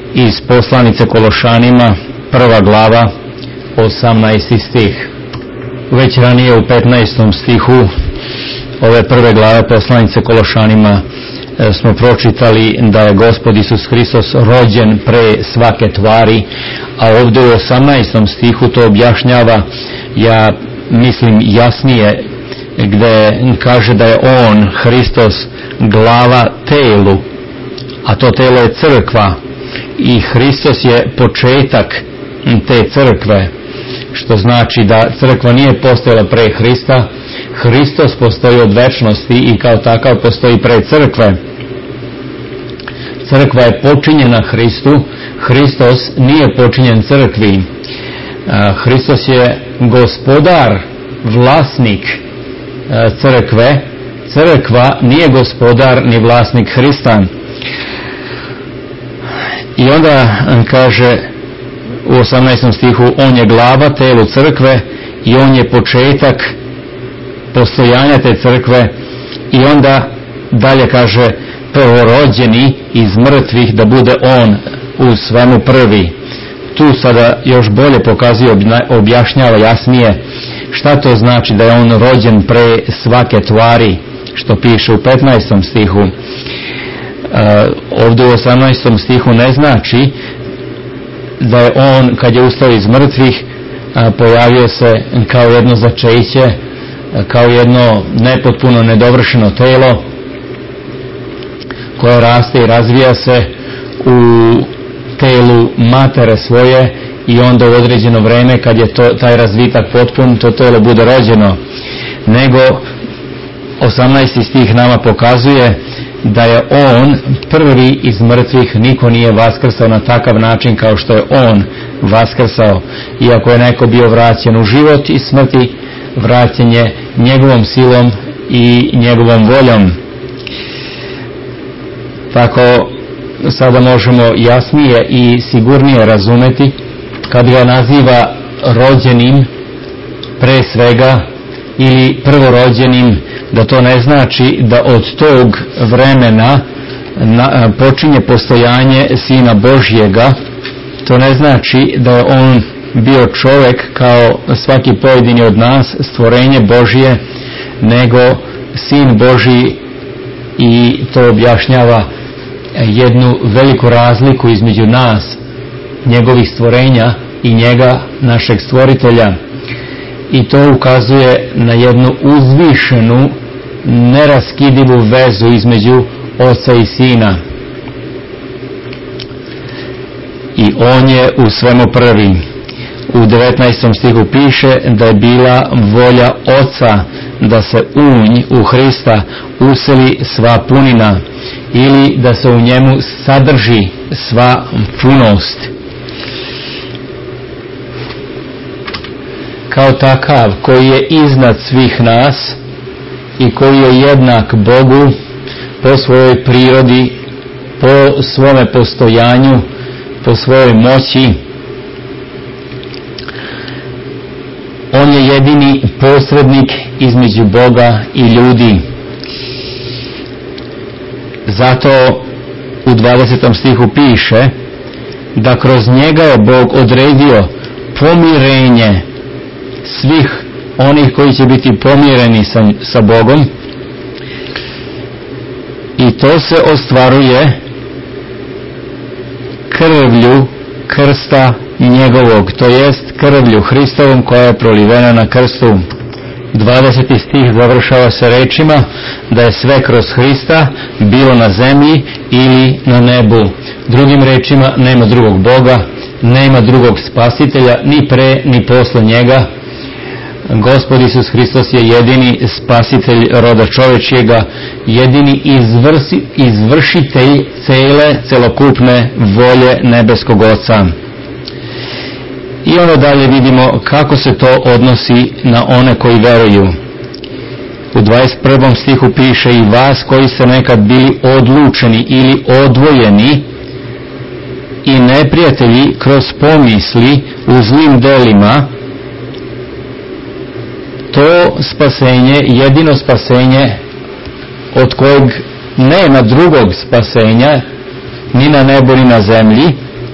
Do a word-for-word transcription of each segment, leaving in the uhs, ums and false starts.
iz poslanice Kološanima, prva glava, osamnaesti stih. Već ranije u petnaestom stihu ove prve glave poslanice Kološanima smo pročitali da je Gospod Isus Hristos rođen pre svake tvari, a ovdje u osamnaestom stihu to objašnjava, ja mislim jasnije, gdje kaže da je on, Hristos, glava telu, a to telo je crkva, i Hristos je početak te crkve, što znači da crkva nije postojala pre Hrista. Hristos postoji od večnosti i kao takav postoji pre crkve. Crkva je počinjena Hristu, Hristos nije počinjen crkvi. Hristos je gospodar, vlasnik crkve, crkva nije gospodar ni vlasnik Hrista. I onda kaže u osamnaestom stihu, on je glava telu crkve i on je početak postojanja te crkve, i onda dalje kaže prvorođeni iz mrtvih, da bude on u svemu prvi. Tu sada još bolje pokazuje, objašnjava jasnije šta to znači da je on rođen pre svake tvari, što piše u petnaestom stihu. Uh, ovdje u osamnaestom stihu ne znači da je on, kad je ustao iz mrtvih, uh, pojavio se kao jedno začeće, uh, kao jedno nepotpuno nedovršeno telo koje raste i razvija se u telu matere svoje, i onda u određeno vreme, kad je to, taj razvitak potpun, to telo bude rođeno. Nego osamnaesti stih nama pokazuje da je on prvi iz mrtvih, niko nije vaskrsao na takav način kao što je on vaskrsao. Iako je neko bio vraćen u život i smrti, vraćen je njegovom silom i njegovom voljom. Tako sada možemo jasnije i sigurnije razumeti kad ga naziva rođenim pre svega ili prvorođenim, da to ne znači da od tog vremena na, počinje postojanje Sina Božjega. To ne znači da je on bio čovjek kao svaki pojedini od nas, stvorenje Božje, nego Sin Božji, i to objašnjava jednu veliku razliku između nas, njegovih stvorenja, i njega, našeg stvoritelja. I to ukazuje na jednu uzvišenu, neraskidivu vezu između Oca i Sina. I on je u svemu prvi. U devetnaestom stihu piše da je bila volja Oca da se u nj, u Hrista, useli sva punina, ili da se u njemu sadrži sva punost. Kao takav, koji je iznad svih nas i koji je jednak Bogu po svojoj prirodi, po svome postojanju, po svojoj moći, on je jedini posrednik između Boga i ljudi. Zato u dvadesetom stihu piše da kroz njega je Bog odredio pomirenje svih onih koji će biti pomireni sa, sa Bogom, i to se ostvaruje krvlju krsta njegovog, to jest krvlju Hristovom koja je prolivena na krstu. dvadeseti stih završava se rečima da je sve kroz Hrista, bilo na zemlji ili na nebu. Drugim rečima, nema drugog Boga, nema drugog spasitelja, ni pre ni posle njega. Gospod Isus Hristos je jedini spasitelj roda čovječjega, jedini izvrsi, izvršitelj cele, celokupne volje nebeskog Oca. I onda dalje vidimo kako se to odnosi na one koji veruju. U dvadeset prvom stihu piše: i vas koji ste nekad bili odlučeni ili odvojeni i neprijatelji kroz pomisli u zlim delima, to spasenje, jedino spasenje od kojeg nema drugog spasenja ni na nebu ni na zemlji,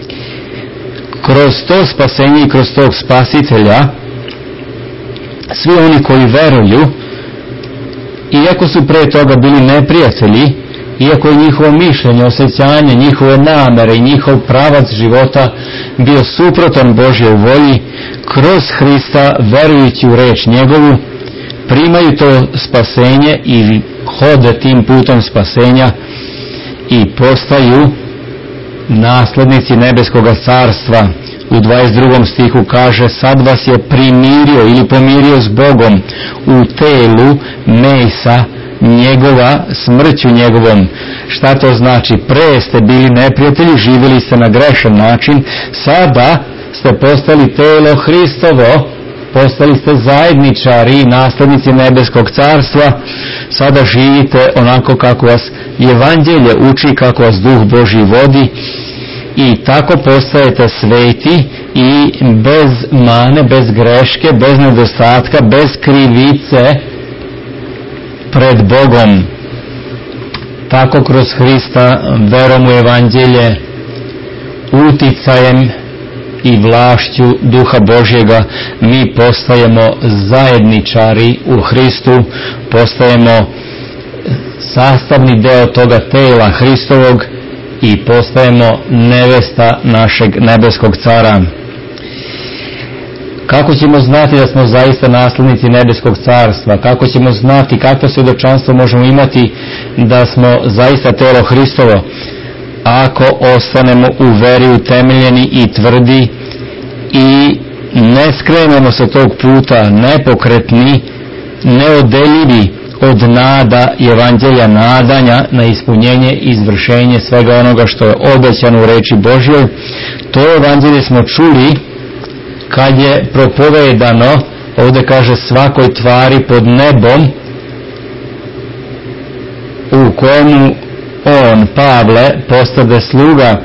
kroz to spasenje i kroz tog spasitelja svi oni koji veruju, iako su pre toga bili neprijatelji, iako je njihovo mišljenje, osjećanje, njihove namere i njihov pravac života bio suprotan Božjoj volji, kroz Hrista, verujući u reč njegovu, primaju to spasenje i hode tim putem spasenja i postaju naslednici nebeskoga carstva. U dvadeset drugom stihu kaže: sad vas je primirio ili pomirio s Bogom u telu mesa njegova, smrću njegovom. Šta to znači? Pre ste bili neprijatelji, živjeli ste na grešan način, sada ste postali telo Hristovo, postali ste zajedničari i naslednici nebeskog carstva, sada živite onako kako vas evanđelje uči, kako vas Duh Božji vodi, i tako postajete sveti i bez mane, bez greške, bez nedostatka, bez krivice pred Bogom. Tako kroz Hrista, verom u evanđelje, uticajem i vlašću Duha Božjega, mi postajemo zajedničari u Hristu, postajemo sastavni deo toga tela Hristovog i postajemo nevesta našeg nebeskog cara. Kako ćemo znati da smo zaista naslednici nebeskog carstva? Kako ćemo znati, kakvo svjedočanstvo možemo imati da smo zaista telo Hristovo? Ako ostanemo u veri utemeljeni i tvrdi i ne skrenemo sa tog puta, nepokretni, neodeljivi od nada evanđelja, nadanja na ispunjenje i izvršenje svega onoga što je obećano u reči Božjoj. To evanđelje smo čuli kad je propovedano, ovdje kaže, svakoj tvari pod nebom, u kojemu on, Pavle, postade sluga.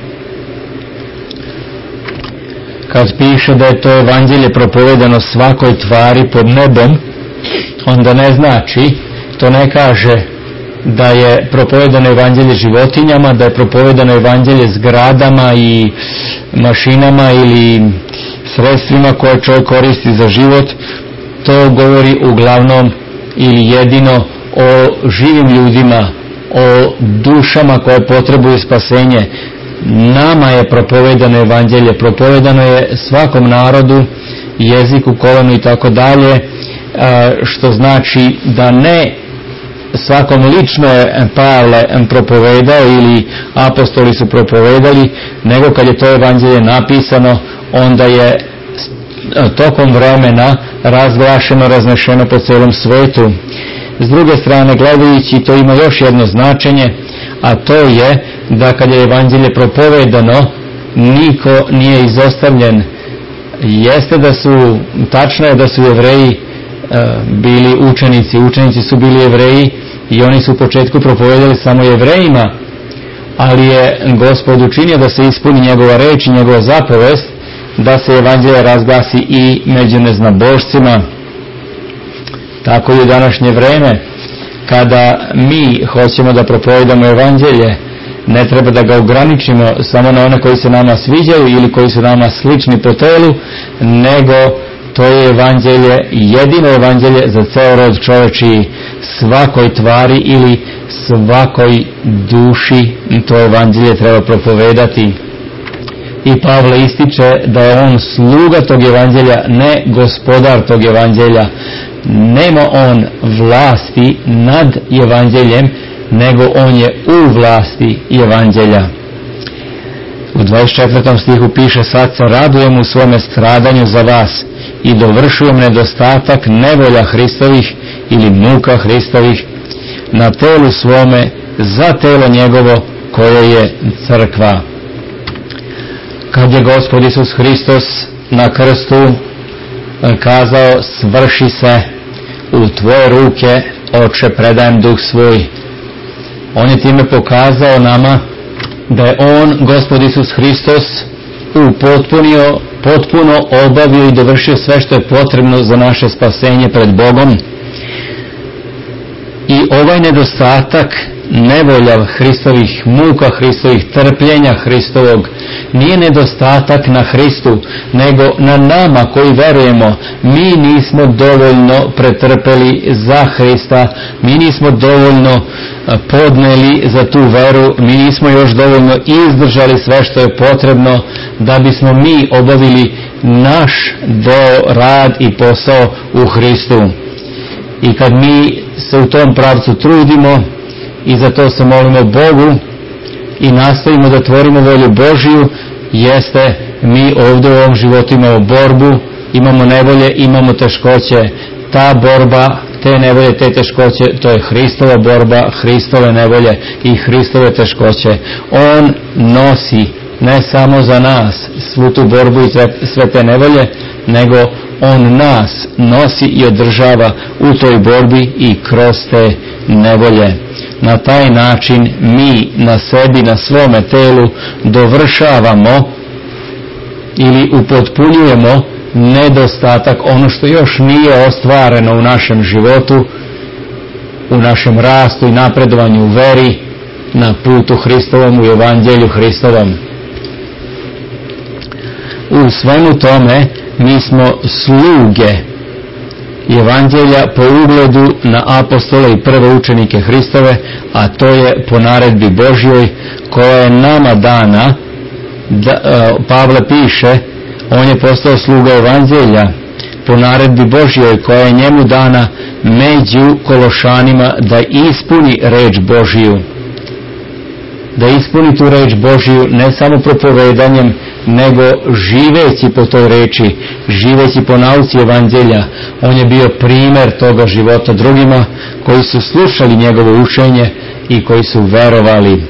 Kad piše da je to evanđelje propovedano svakoj tvari pod nebom, onda ne znači, to ne kaže da je propovedano evanđelje životinjama, da je propovedano evanđelje zgradama i mašinama ili sredstvima koje čovjek koristi za život. To govori uglavnom ili jedino o živim ljudima, o dušama koje potrebuju spasenje. Nama je propovedano evanđelje, propovedano je svakom narodu, jeziku, kolenu i tako dalje, što znači da ne svakom lično je Pavle propovedao ili apostoli su propovedali, nego kad je to evanđelje napisano, onda je tokom vremena razglašeno, raznešeno po celom svetu. S druge strane, gledajući, to ima još jedno značenje, a to je da kad je evanđelje propovedano, niko nije izostavljen. Jeste da su, tačno je da su Jevreji e, bili učenici, učenici su bili Jevreji i oni su u početku propovedali samo Jevrejima, ali je Gospod učinio da se ispuni njegova reč i njegova zapovest, da se evanđelje razglasi i među neznabošcima. Tako i u današnje vreme, kada mi hoćemo da propovedamo evanđelje, ne treba da ga ograničimo samo na one koji se nama sviđaju ili koji su nama slični po telu, nego to je evanđelje, jedino evanđelje za ceo rod čovečiji, svakoj tvari ili svakoj duši to evanđelje treba propovedati. I Pavle ističe da je on sluga tog evanđelja, ne gospodar tog evanđelja. Nema on vlasti nad evanđeljem, nego on je u vlasti evanđelja. U dvadeset četvrtom stihu piše: sad se radujem u svome stradanju za vas i dovršujem nedostatak nevolja Hristovih ili muka Hristovih na telu svome za telo njegovo koje je crkva. Kad je Gospod Isus Hristos na krstu kazao: svrši se, u tvoje ruke, Oče, predajem duh svoj, on je time pokazao nama da je on, Gospod Isus Hristos, upotpunio, potpuno obavio i dovršio sve što je potrebno za naše spasenje pred Bogom. I ovaj nedostatak nevolja Hristovih, muka Hristovih, trpljenja Hristovog, nije nedostatak na Hristu, nego na nama koji verujemo. Mi nismo dovoljno pretrpeli za Hrista, mi nismo dovoljno podneli za tu veru, mi nismo još dovoljno izdržali sve što je potrebno da bismo mi obavili naš deo, rad i posao u Hristu. I kad mi se u tom pravcu trudimo i za to se molimo Bogu i nastojimo da tvorimo volju Božiju, jeste mi ovdje u ovom životu imamo borbu, imamo nevolje, imamo teškoće. Ta borba, te nevolje, te teškoće, to je Hristova borba, Hristove nevolje i Hristove teškoće. On nosi ne samo za nas svu tu borbu i sve te nevolje, nego on nas nosi i održava u toj borbi i kroz te nevolje. Na taj način mi na sebi, na svome telu dovršavamo ili upotpunjujemo nedostatak, ono što još nije ostvareno u našem životu, u našem rastu i napredovanju u veri, na putu Hristovom, u Evanđelju Hristovom. U svemu tome mi smo sluge Evanđelja po ugledu na apostole i prve učenike Hristove, a to je po naredbi Božjoj koja je nama dana. Da, Pavle piše, on je postao sluga Evanđelja po naredbi Božjoj koja je njemu dana među Kološanima da ispuni reč Božju. Da ispuni tu reč Božju ne samo propovedanjem, nego živeći po toj reči, živeći po nauci Evanđelja. On je bio primjer toga života drugima koji su slušali njegovo učenje i koji su verovali.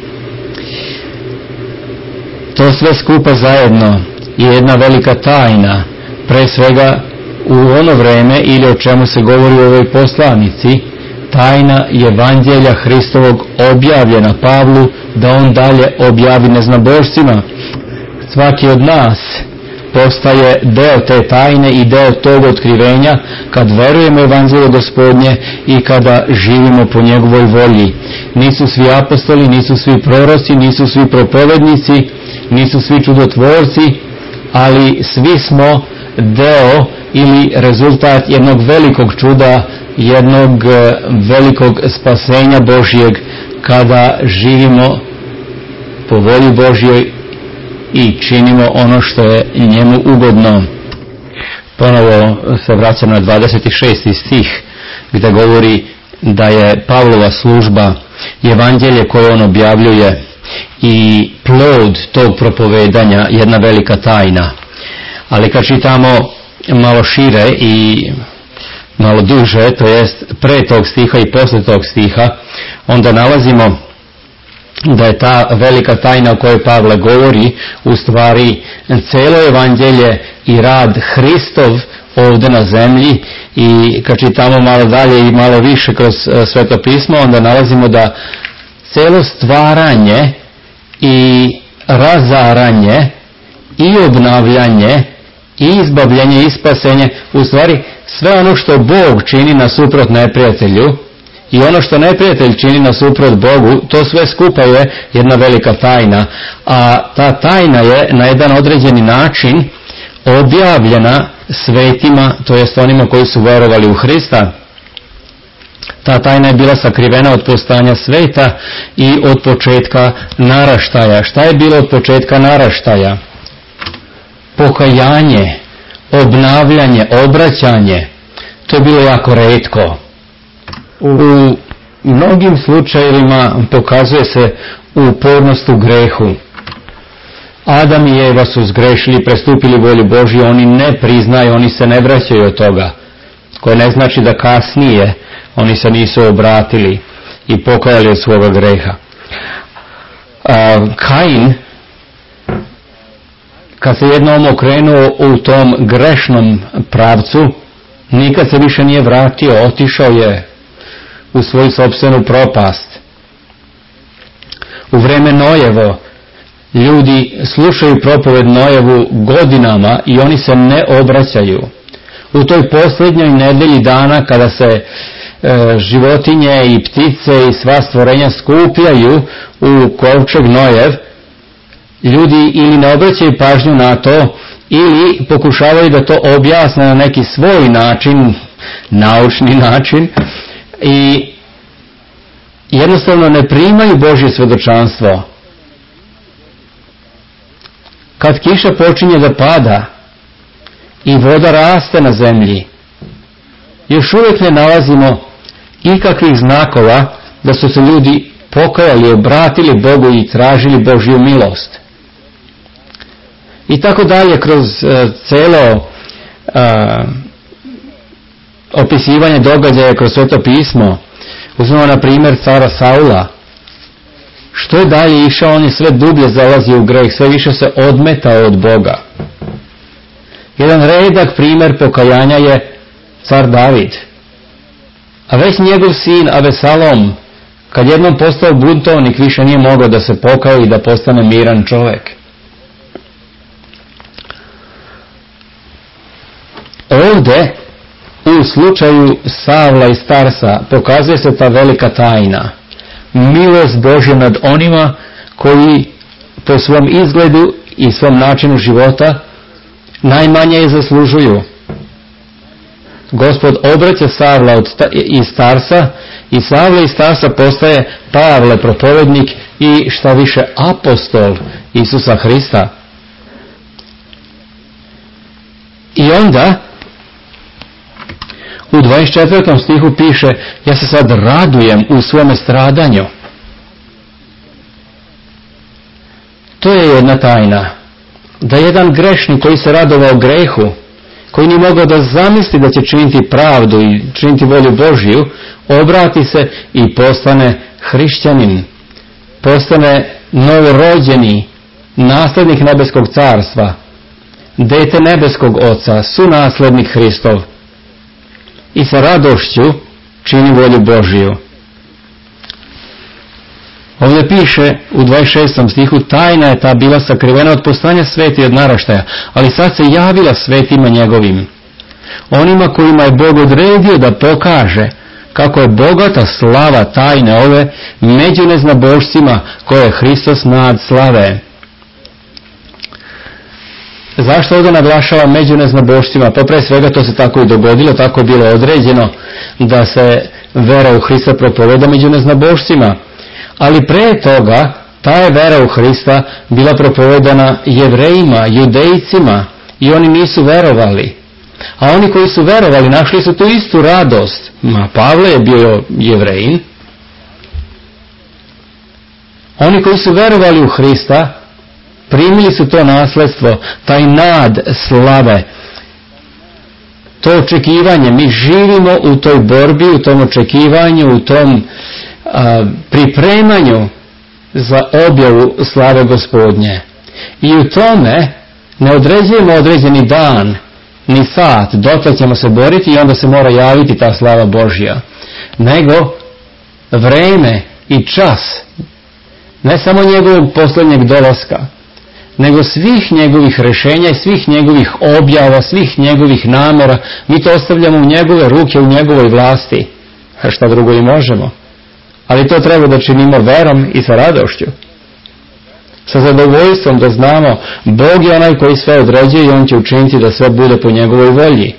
To sve skupa zajedno je jedna velika tajna, pre svega u ono vreme ili o čemu se govori u ovoj poslanici, tajna Evanđelja Hristovog objavljena Pavlu da on dalje objavi neznabošcima. Svaki od nas postaje deo te tajne i deo tog otkrivenja kad verujemo Evanđelje Gospodnje i kada živimo po njegovoj volji. Nisu svi apostoli, nisu svi proroci, nisu svi propovednici, nisu svi čudotvorci, ali svi smo deo ili rezultat jednog velikog čuda, jednog velikog spasenja Božjeg kada živimo po volji Božjoj i činimo ono što je njemu ugodno. Ponovo se vraćam na dvadeset šesti stih gdje govori da je Pavlova služba Evanđelje koje on objavljuje i plod tog propovedanja jedna velika tajna. Ali kad čitamo malo šire i malo duže, to jest pre tog stiha i posle tog stiha, onda nalazimo da je ta velika tajna o kojoj Pavle govori u stvari celo Evanđelje i rad Hristov ovdje na zemlji. I kad čitamo malo dalje i malo više kroz Sveto pismo, onda nalazimo da celo stvaranje i razaranje i obnavljanje i izbavljanje i spasenje, u stvari sve ono što Bog čini nasuprot neprijatelju i ono što neprijatelj čini nasuprot Bogu, to sve skupa je jedna velika tajna. A ta tajna je na jedan određeni način objavljena svetima, to jest onima koji su verovali u Hrista. Ta tajna je bila sakrivena od postojanja sveta i od početka naraštaja. Šta je bilo od početka naraštaja? Pokajanje, obnavljanje, obraćanje. To je bilo jako retko. U mnogim slučajevima pokazuje se upornost u grehu. Adam i Eva su zgrešili, prestupili volju Božju, oni ne priznaju, oni se ne vraćaju od toga. Koje ne znači da kasnije oni se nisu obratili i pokajali od svoga greha. A, Kain, kad se jednom okrenuo u tom grešnom pravcu, nikad se više nije vratio, otišao je u svoju sopstvenu propast. U vreme Nojevo ljudi slušaju propoved Nojevu godinama i oni se ne obraćaju. U toj posljednjoj nedelji dana kada se e, životinje i ptice i sva stvorenja skupljaju u kovčeg Nojev ljudi ili ne obraćaju pažnju na to, ili pokušavaju da to objasne na neki svoj način, naučni način, i jednostavno ne primaju Božje svjedočanstvo. Kad kiša počinje da pada i voda raste na zemlji, još uvijek ne nalazimo ikakvih znakova da su se ljudi pokajali, obratili Bogu i tražili Božju milost. I tako dalje kroz uh, celo uh, opisivanje događaja kroz Sveto pismo. Uzmemo na primjer cara Saula. Što je dalje išao, on je sve dublje zalazio u greh, sve više se odmetao od Boga. Jedan redak primjer pokajanja je car David. A već njegov sin Abesalom, kad jednom postao buntovnik, više nije mogao da se pokaje i da postane miran čovjek. Ovdje, u slučaju Savla i Tarsa, pokazuje se ta velika tajna. Milost Božja nad onima koji po svom izgledu i svom načinu života najmanje je zaslužuju. Gospod obraća Savla od ta, iz Tarsa, i Savla iz Tarsa postaje Pavle propovednik i šta više apostol Isusa Hrista. I onda u dvadeset četvrtom stihu piše: ja se sad radujem u svome stradanju. To je jedna tajna. Da jedan grešnik koji se radovao grehu, koji nije mogao da zamisli da će činiti pravdu i činiti volju Božju, obrati se i postane hrišćanin. Postane novorođeni naslednik nebeskog carstva, dete nebeskog Oca, sunaslednik Hristov. I sa radošću čini volju Božiju. Ovdje piše u dvadeset šestom stihu: tajna je ta bila sakrivena od postojanja sveta i od naraštaja, ali sad se javila svetima njegovim, onima kojima je Bog odredio da pokaže kako je bogata slava tajne ove među neznabošcima koje je Hristos nad slave. Zašto ovdje naglašava među neznabošcima? Pa pre svega to se tako i dogodilo, tako je bilo određeno da se vera u Hrista propoveda među neznabošcima. Ali pre toga ta je vera u Hrista bila propovedana Jevrejima, Judejcima, i oni nisu verovali. A oni koji su verovali našli su tu istu radost. Ma, Pavle je bio Jevrejin. Oni koji su verovali u Hrista primili su to nasledstvo, taj nad slave, to očekivanje. Mi živimo u toj borbi, u tom očekivanju, u tom a, pripremanju za objavu slave Gospodnje. I u tome ne određujemo određeni dan ni sat, dotle ćemo se boriti i onda se mora javiti ta slava Božja, nego vreme i čas, ne samo njegovog posljednjeg dolaska, nego svih njegovih rješenja i svih njegovih objava, svih njegovih namera. Mi to ostavljamo u njegove ruke, u njegovoj vlasti. A šta drugo i možemo? Ali to treba da činimo verom i sa radošću, sa zadovoljstvom, da znamo Bog je onaj koji sve određuje i on će učiniti da sve bude po njegovoj volji.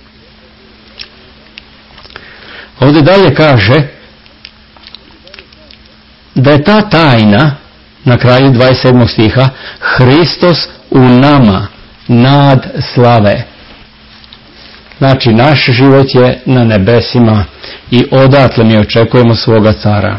Ovdje dalje kaže da je ta tajna, na kraju dvadeset sedmog stiha, Hristos u nama nad slave. Znači, naš život je na nebesima i odatle mi očekujemo svoga cara.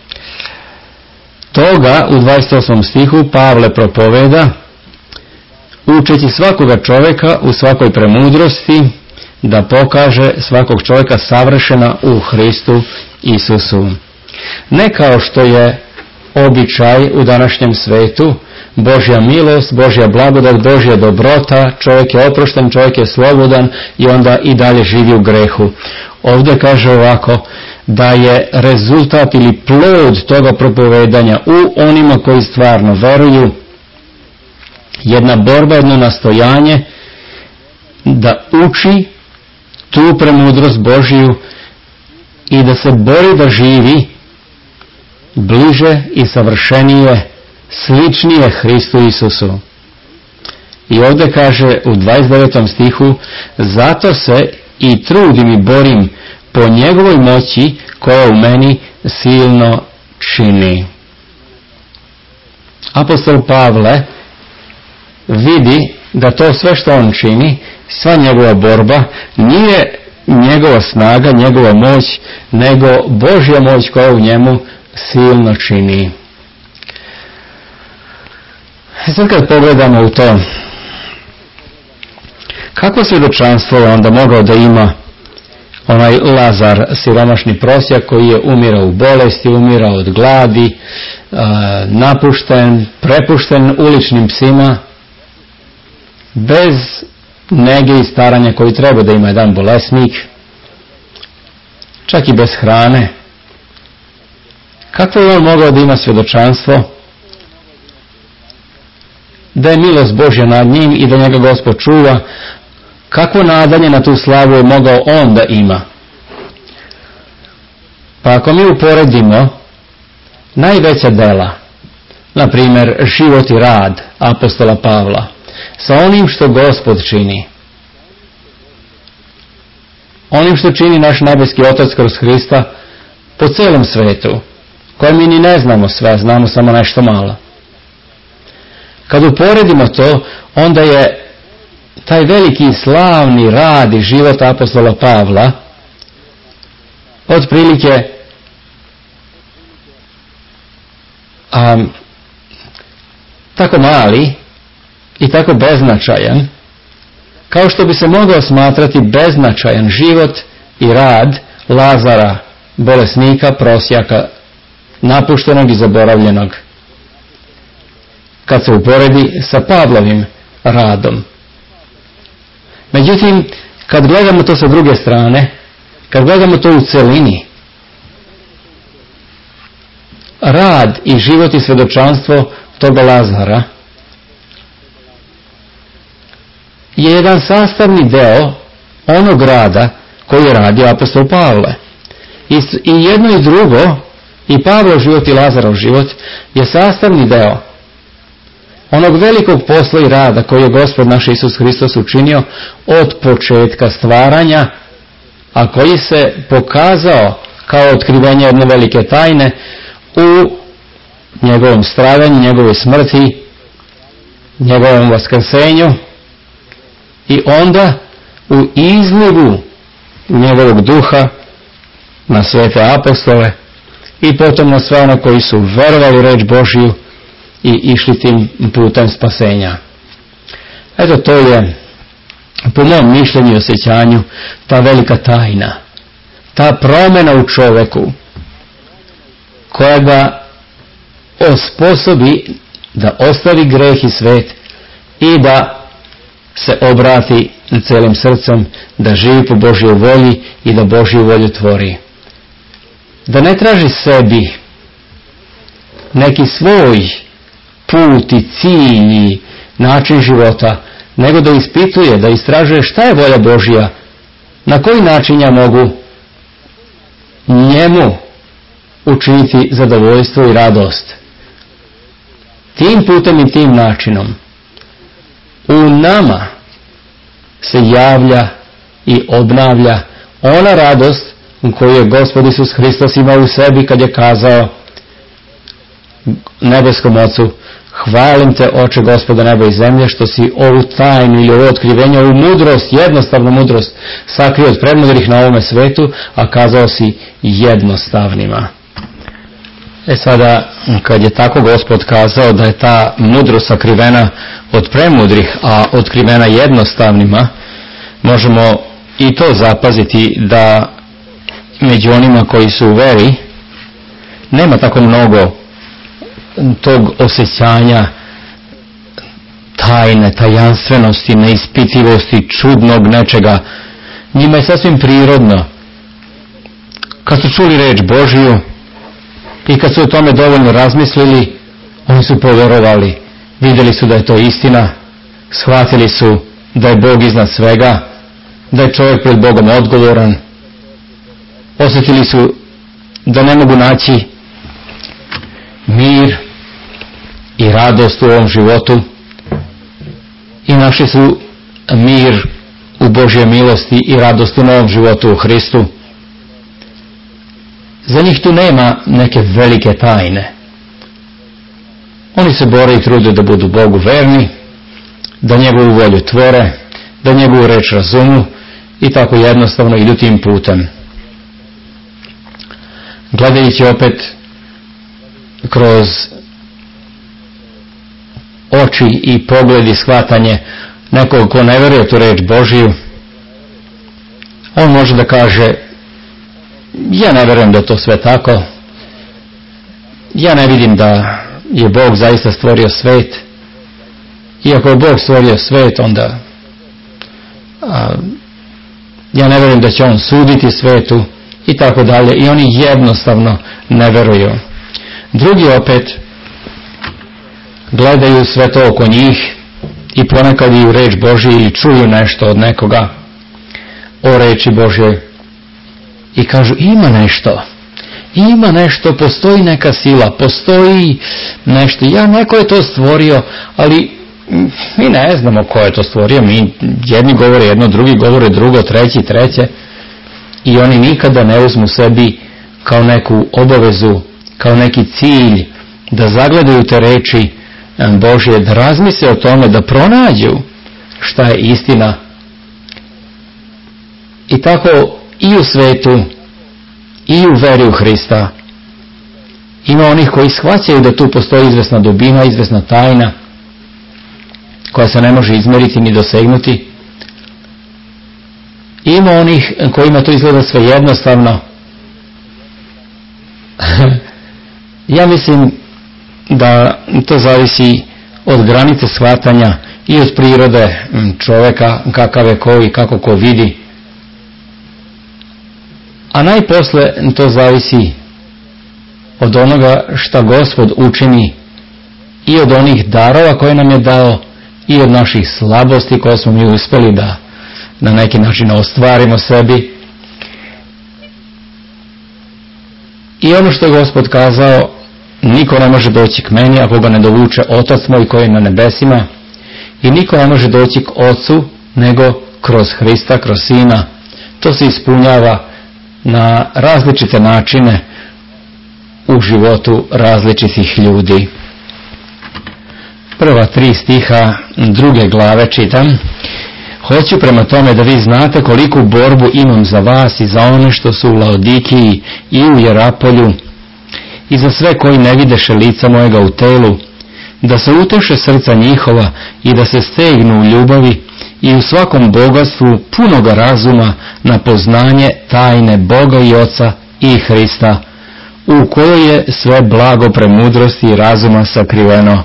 Toga u dvadeset osmom stihu Pavle propoveda, učeći svakoga čovjeka u svakoj premudrosti, da pokaže svakog čovjeka savršena u Hristu Isusu. Ne kao što je običaj u današnjem svetu, Božja milost, Božja blagodat, Božja dobrota, čovjek je oprošten, čovjek je slobodan i onda i dalje živi u grehu. Ovdje kaže ovako, da je rezultat ili plod toga propovedanja u onima koji stvarno veruju jedna borba, jedno nastojanje da uči tu premudrost Božju i da se bori da živi bliže i savršenije sličnije Hristu Isusu. I ovdje kaže u dvadeset devetom stihu, zato se i trudim i borim po njegovoj moći koja u meni silno čini. Apostol Pavle vidi da to sve što on čini, sva njegova borba, nije njegova snaga, njegova moć, nego Božja moć koja u njemu silno čini. Sad kad pogledamo u to, kako svjedočanstvo je onda mogao da ima onaj Lazar, siromašni prosjak koji je umirao u bolesti, umirao od gladi, napušten, prepušten uličnim psima, bez nege i staranja koji treba da ima jedan bolesnik, čak i bez hrane. Kako je on mogao da ima svjedočanstvo? Da je milost Božja nad njim i da njega Gospod čuva. Kakvo nadanje na tu slavu je mogao on da ima? Pa ako mi uporedimo najveća dela, na primjer život i rad apostola Pavla, sa onim što Gospod čini, onim što čini naš nebeski Otac kroz Hrista po cijelom svetu, koje mi ni ne znamo sve, znamo samo nešto malo. Kad uporedimo to, onda je taj veliki slavni rad i život apostola Pavla otprilike um, tako mali i tako beznačajan, kao što bi se mogao smatrati beznačajan život i rad Lazara, bolesnika, prosjaka, napuštenog i zaboravljenog, kad se uporedi sa Pavlovim radom. Međutim, kad gledamo to sa druge strane, kad gledamo to u celini, rad i život i svjedočanstvo toga Lazara je jedan sastavni deo onog rada koji je radio apostol Pavle. I, i jedno i drugo, i Pavlov život i Lazarov život, je sastavni deo onog velikog posla i rada koji je Gospod naš Isus Hristos učinio od početka stvaranja, a koji se pokazao kao otkrivenje jedne velike tajne u njegovom stradanju, njegovoj smrti, njegovom vaskrsenju i onda u izlivu njegovog duha na svete apostole i potom na sve one koji su verovali u reč Božju i išli tim putem spasenja. Eto, to je po mom mišljenju i osjećanju ta velika tajna, ta promjena u čoveku koja ga osposobi da ostavi greh i svet i da se obrati celim srcem, da živi po Božjoj volji i da Božju volju tvori. Da ne traži sebi neki svoj put i cilj i način života, nego da ispituje, da istražuje šta je volja Božja, na koji način ja mogu njemu učiniti zadovoljstvo i radost. Tim putem i tim načinom u nama se javlja i obnavlja ona radost koju je Gospod Isus Hristos imao u sebi kad je kazao nebeskom Ocu: hvalim te, Oče Gospoda neba i zemlje, što si ovu tajnu ili ovo otkrivenje, ovu mudrost, jednostavnu mudrost sakrio od premudrih na ovome svetu, a kazao si jednostavnima. E sada, kad je tako Gospod kazao da je ta mudrost sakrivena od premudrih, a otkrivena jednostavnima, možemo i to zapaziti da među onima koji su u veri nema tako mnogo tog osjećanja tajne, tajanstvenosti, neispitivosti, čudnog nečega. Njima je sasvim prirodno. Kad su čuli reč Božiju i kad su o tome dovoljno razmislili, oni su povjerovali. Vidjeli su da je to istina, shvatili su da je Bog iznad svega, da je čovjek pred Bogom odgovoran. Osjetili su da ne mogu naći mir i radost u ovom životu i našli su mir u Božje milosti i radost u novom životu u Hristu. Za njih tu nema neke velike tajne. Oni se bore i trude da budu Bogu verni, da njegovu volju tvore, da njegovu reč razumu i tako jednostavno idu tim putem. Gledajući opet kroz oči i pogled i shvatanje nekog ko ne veruje tu reč Božiju, on može da kaže: ja ne verujem da je to sve tako, ja ne vidim da je Bog zaista stvorio svet, i ako je Bog stvorio svet, onda a, ja ne verujem da će on suditi svetu i tako dalje, i oni jednostavno ne veruju. Drugi opet gledaju sve to oko njih i ponekad i u reč Božju i čuju nešto od nekoga o reči Božjoj i kažu: ima nešto, ima nešto, postoji neka sila, postoji nešto, ja, neko je to stvorio, ali mi ne znamo ko je to stvorio, mi jedni govore jedno, drugi govore drugo, treći treće, i oni nikada ne uzmu sebi kao neku obavezu, kao neki cilj da zagledaju te reči Božje, da razmisle o tome, da pronađu šta je istina. I tako i u svetu i u veri u Hrista ima onih koji shvaćaju da tu postoji izvesna dubina, izvesna tajna koja se ne može izmeriti ni dosegnuti. Ima onih kojima to izgleda sve jednostavno. Ja mislim da to zavisi od granice shvatanja i od prirode čovjeka, kakav je ko i kako ko vidi. A najposle to zavisi od onoga šta Gospod učini i od onih darova koje nam je dao i od naših slabosti koje smo mi uspjeli da na neki način ostvarimo sebi. I ono što je Gospod kazao: niko ne može doći k meni ako ga ne dovuče Otac moj koji je na nebesima, i niko ne može doći k Otcu nego kroz Hrista, kroz Sina. To se ispunjava na različite načine u životu različitih ljudi. Prva tri stiha druge glave čitam: hoću prema tome da vi znate koliku borbu imam za vas i za one što su u Laodikiji i u Jerapolju i za sve koji ne videše lica mojega u telu, da se uteše srca njihova i da se stegnu u ljubavi i u svakom bogatstvu punoga razuma na poznanje tajne Boga i Oca i Hrista, u kojoj je sve blago premudrosti i razuma sakriveno.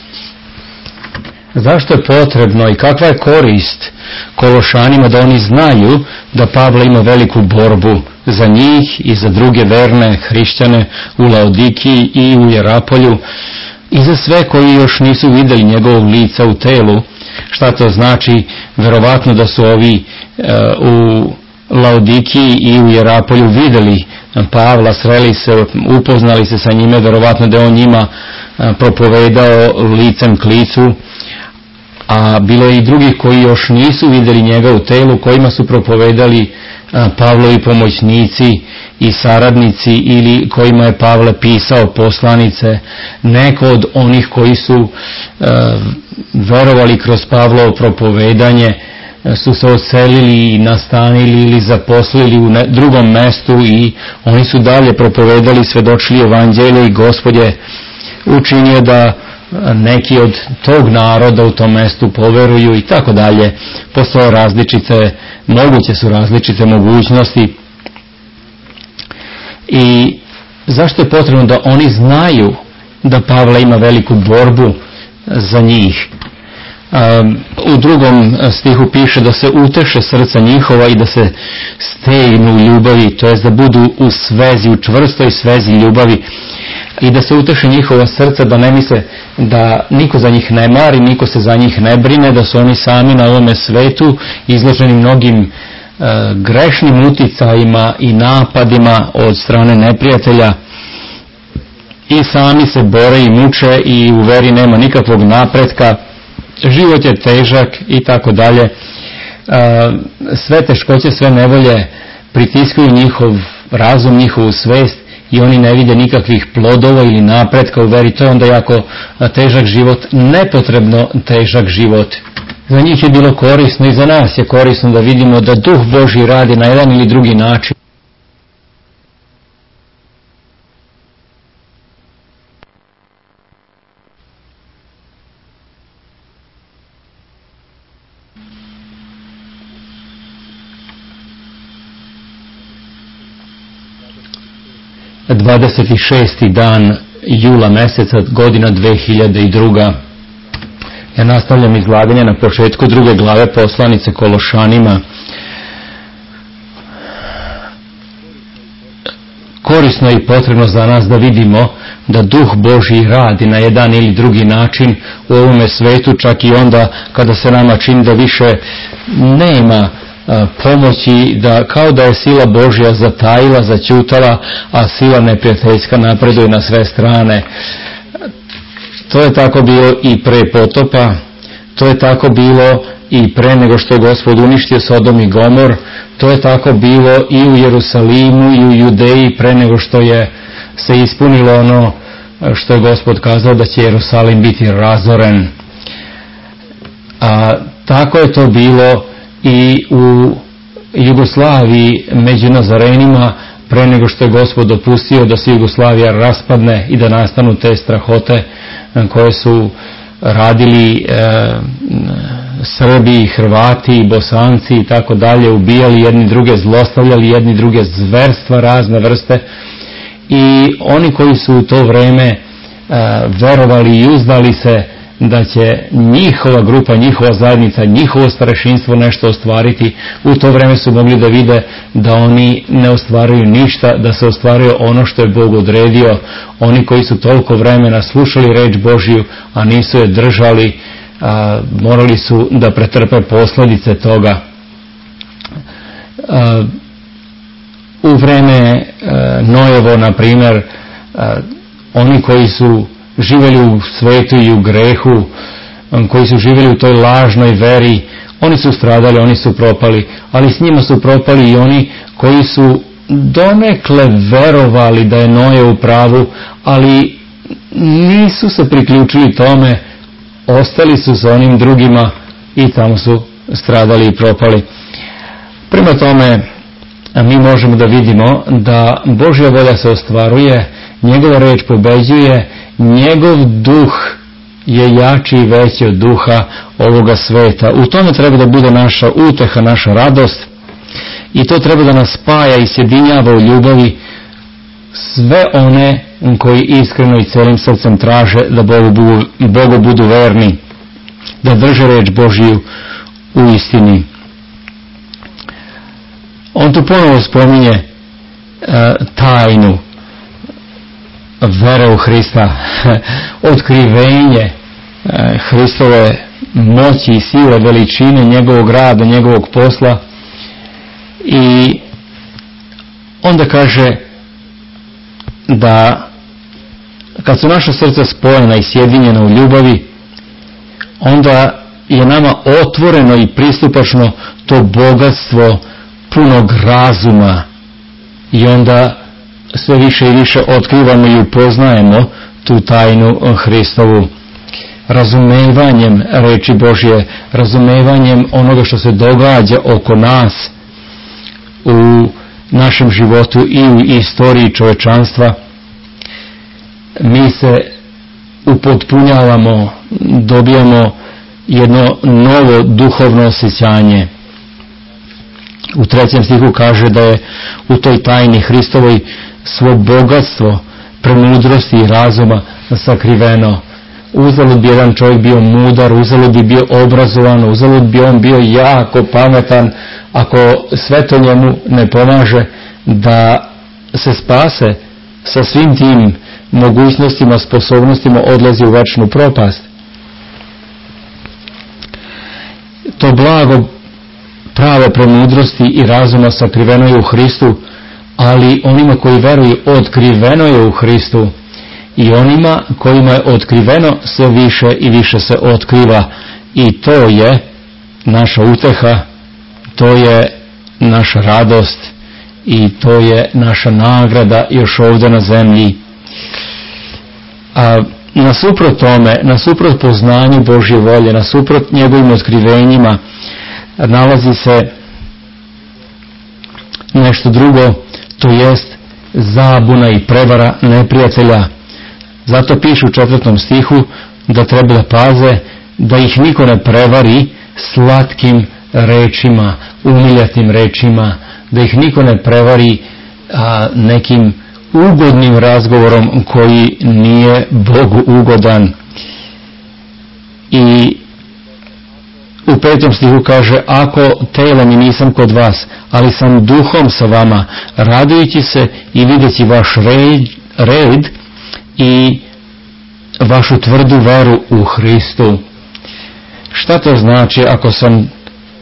Zašto je potrebno i kakva je korist Kološanima da oni znaju da Pavle ima veliku borbu za njih i za druge verne hrišćane u Laodikiji i u Jerapolju i za sve koji još nisu vidjeli njegovog lica u telu? Šta to znači? Verovatno da su ovi e, u Laodikiji i u Jerapolju vidjeli Pavla, sreli se, upoznali se sa njime, verovatno da je on njima propovedao licem k licu, a bilo je i drugih koji još nisu vidjeli njega u telu, kojima su propovedali Pavlovi pomoćnici i saradnici, ili kojima je Pavle pisao poslanice. Neko od onih koji su e, verovali kroz Pavlovo propovedanje su se odselili i nastanili ili zaposlili u ne, drugom mestu, i oni su dalje propovedali, svedočili evanđelje, i Gospod je učinio da neki od tog naroda u tom mestu poveruju i tako dalje. Postoje različite, moguće su različite mogućnosti. I zašto je potrebno da oni znaju da Pavle ima veliku borbu za njih? Um, u drugom stihu piše da se uteše srca njihova i da se stegnu u ljubavi, to jest da budu u svezi, u čvrstoj svezi ljubavi, i da se uteše njihova srca, da ne misle da niko za njih ne mari, niko se za njih ne brine, da su oni sami na ovome svetu izloženi mnogim e, grešnim uticajima i napadima od strane neprijatelja, i sami se bore i muče i u veri nema nikakvog napretka, život je težak i tako dalje. Sve teškoće, sve nevolje pritiskuju njihov razum, njihovu svest i oni ne vide nikakvih plodova ili napretka u veri. To je onda jako težak život, nepotrebno težak život. Za njih je bilo korisno i za nas je korisno da vidimo da Duh Božji radi na jedan ili drugi način. dvadeset šesti dan jula meseca, godina dve hiljade druga. Ja nastavljam izlaganje na početku druge glave poslanice Kološanima. Korisno je i potrebno za nas da vidimo da Duh Božji radi na jedan ili drugi način u ovome svetu, čak i onda kada se nama čini da više nema pomoći, da kao da je sila Božja zatajila, zaćutala, a sila neprijateljska napreduje na sve strane. To je tako bilo i pre potopa, to je tako bilo i pre nego što je Gospod uništio Sodom i Gomor, to je tako bilo i u Jerusalimu i u Judeji pre nego što je se ispunilo ono što je Gospod kazao da će Jerusalim biti razoren. A tako je to bilo i u Jugoslaviji među Nazarenima pre nego što je Gospod dopustio da se Jugoslavija raspadne i da nastanu te strahote koje su radili e, Srbi, Hrvati, Bosanci i tako dalje, ubijali jedni druge, zlostavljali jedni druge, zverstva razne vrste. I oni koji su u to vreme e, verovali i uzdali se da će njihova grupa, njihova zajednica, njihovo starešinstvo nešto ostvariti, u to vreme su mogli da vide da oni ne ostvaruju ništa, da se ostvaruje ono što je Bog odredio. Oni koji su toliko vremena slušali reč Božju, a nisu je držali, a, morali su da pretrpe posljedice toga. A, u vreme a, Nojevo, na primjer, a, oni koji su živjeli u svetu i u grehu, koji su živjeli u toj lažnoj veri, oni su stradali, oni su propali, ali s njima su propali i oni koji su donekle verovali da je Noje u pravu, ali nisu se priključili tome, ostali su sa onim drugima i tamo su stradali i propali. Prema tome, mi možemo da vidimo da Božja volja se ostvaruje, njegova reč pobeđuje, njegov duh je jači i veći od duha ovoga sveta. U tome treba da bude naša uteha, naša radost, i to treba da nas spaja i sjedinjava u ljubavi sve one koji iskreno i celim srcem traže da Bogu budu, Bogu budu verni, da drže reč Božiju u istini. On tu ponovo spominje e, tajnu vere u Hrista, otkrivenje Hristove moći i sile, veličine njegovog rada, njegovog posla. I onda kaže da kad su naša srca spojena i sjedinjena u ljubavi, onda je nama otvoreno i pristupačno to bogatstvo punog razuma, i onda sve više i više otkrivamo i upoznajemo tu tajnu Hristovu. Razumevanjem reči Božje, razumevanjem onoga što se događa oko nas u našem životu i u istoriji čovečanstva, mi se upotpunjavamo, dobijamo jedno novo duhovno osjećanje. U trećem stihu kaže da je u toj tajni Hristovoj svo bogatstvo premudrosti i razuma sakriveno. Uzalud bi jedan čovjek bio mudar, uzalud bi bio obrazovan, uzalud bi on bio jako pametan, ako sve to njemu ne pomaže da se spase, sa svim tim mogućnostima, sposobnostima odlazi u večnu propast. To blago prave premudrosti i razuma sakriveno je u Hristu, ali onima koji veruju otkriveno je u Hristu, i onima kojima je otkriveno sve više i više se otkriva, i to je naša uteha, to je naša radost i to je naša nagrada još ovdje na zemlji. A nasuprot tome, nasuprot poznanju Božje volje, nasuprot njegovim otkrivenjima, nalazi se nešto drugo, to jest zabuna i prevara neprijatelja. Zato piše u četvrtom stihu da treba da paze da ih niko ne prevari slatkim rečima, umiljatim rečima, da ih niko ne prevari a, nekim ugodnim razgovorom koji nije Bogu ugodan. I u petom stihu kaže: ako telom i nisam kod vas, ali sam duhom sa vama, radujući se i videći vaš red, red i vašu tvrdu veru u Hristu. Šta to znači ako sam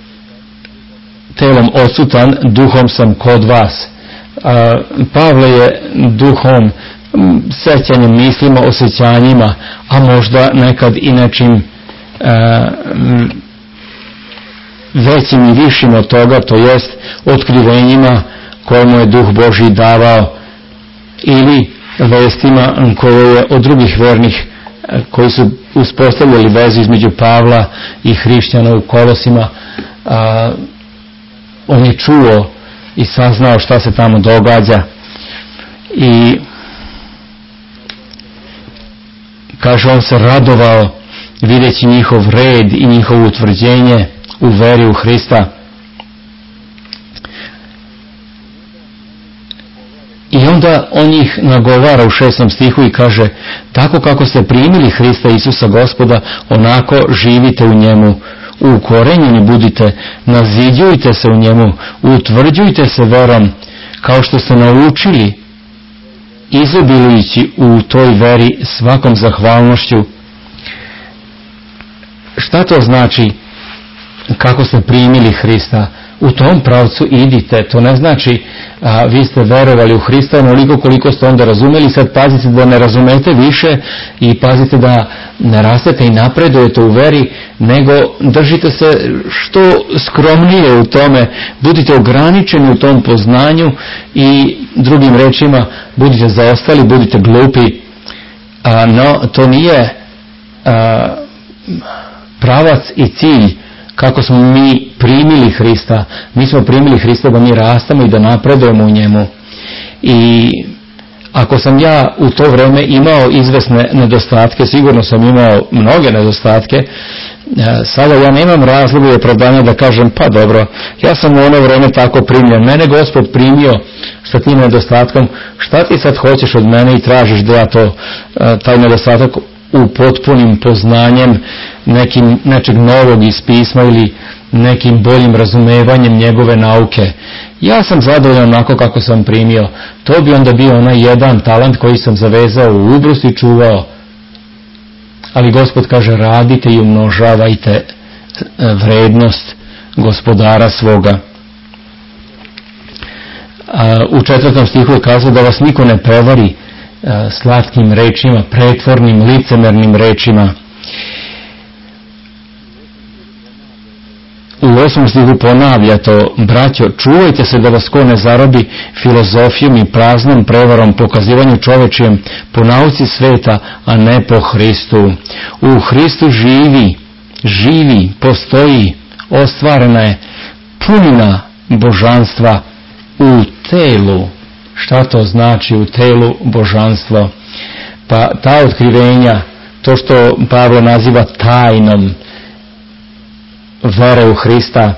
telom odsutan, duhom sam kod vas? A, Pavle je duhom, sećanjem, mislima, osjećanjima, a možda nekad i nečim a, većim i višim od toga, to jest otkrivenjima koje mu je Duh Božji davao, ili vestima koje je od drugih vernih koji su uspostavljali vezu između Pavla i hrišćana u Kolosima, a, on je čuo i saznao šta se tamo događa, i kaže, on se radovao videći njihov red i njihovo utvrđenje u veri u Hrista. I onda on ih nagovara u šestom stihu i kaže: tako kako ste primili Hrista Isusa Gospoda, onako živite u njemu, ukorenjeni budite, naziđujte se u njemu, utvrđujte se verom, kao što ste naučili, izobilujući u toj veri svakom zahvalnošću. Šta to znači kako ste primili Hrista? U tom pravcu idite. To ne znači a, vi ste verovali u Hrista onoliko koliko ste onda razumeli. Sad pazite da ne razumete više i pazite da ne rastete i napredujete u veri, nego držite se što skromnije u tome, budite ograničeni u tom poznanju i drugim rečima budite zaostali, budite glupi. A, no, to nije a, pravac i cilj kako smo mi primili Hrista. Mi smo primili Hrista da mi rastamo i da napredujemo u njemu. I ako sam ja u to vrijeme imao izvesne nedostatke, sigurno sam imao mnoge nedostatke, sada ja nemam razloga i opravdanja da kažem: pa dobro, ja sam u ono vrijeme tako primljen, mene Gospod primio sa tim nedostatkom, šta ti sad hoćeš od mene i tražiš da ja to, taj nedostatak upotpunim poznanjem nekim, nečeg novog iz pisma ili nekim boljim razumevanjem njegove nauke. Ja sam zadovoljan onako kako sam primio. To bi onda bio onaj jedan talent koji sam zavezao u ubrus i čuvao. Ali Gospod kaže: radite i umnožavajte vrednost gospodara svoga. U četvrtom stihu je kazao da vas niko ne prevari slatkim rečima, pretvornim, licemernim rečima. U osmom stihu ponavlja to: braćo, čuvajte se da vas ko ne zarobi filozofijom i praznom prevarom, pokazivanju čovečijem po nauci sveta, a ne po Hristu. U Hristu živi, živi, postoji, ostvarena je punina božanstva u telu. Šta to znači u telu božanstvo? Pa ta otkrivenja, to što Pavle naziva tajnom vere u Hrista,